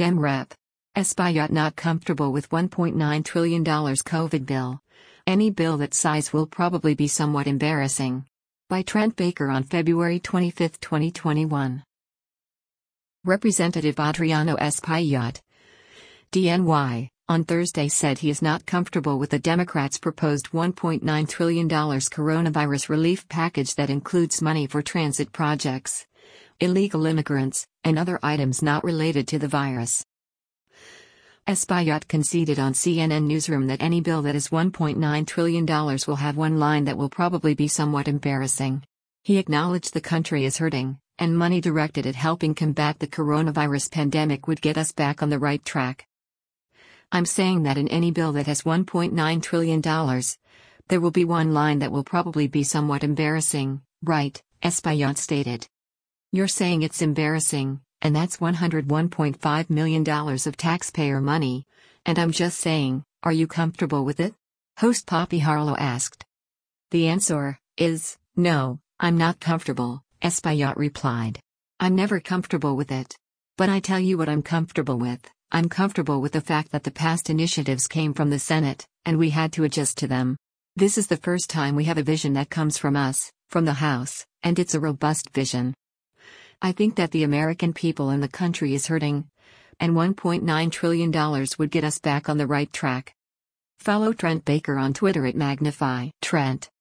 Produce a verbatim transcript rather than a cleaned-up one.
Dem Rep. Espaillat not comfortable with one point nine trillion dollars COVID bill. Any bill that size will probably be somewhat embarrassing. By Trent Baker on February twenty-fifth, twenty twenty-one. Representative Adriano Espaillat, D N Y, on Thursday said he is not comfortable with the Democrats' proposed one point nine trillion dollars coronavirus relief package that includes money for transit projects, illegal immigrants, and other items not related to the virus. Espaillat conceded on C N N Newsroom that any bill that is one point nine trillion dollars will have one line that will probably be somewhat embarrassing. He acknowledged the country is hurting, and money directed at helping combat the coronavirus pandemic would get us back on the right track. I'm saying that in any bill that has one point nine trillion dollars, there will be one line that will probably be somewhat embarrassing, right? Espaillat stated. You're saying it's embarrassing, and that's one hundred one point five million dollars of taxpayer money, and I'm just saying, are you comfortable with it? Host Poppy Harlow asked. The answer is, no, I'm not comfortable, Espaillat replied. I'm never comfortable with it. But I tell you what I'm comfortable with. I'm comfortable with the fact that the past initiatives came from the Senate, and we had to adjust to them. This is the first time we have a vision that comes from us, from the House, and it's a robust vision. I think that the American people and the country is hurting, and one point nine trillion dollars would get us back on the right track. Follow Trent Baker on Twitter at Magnify Trent.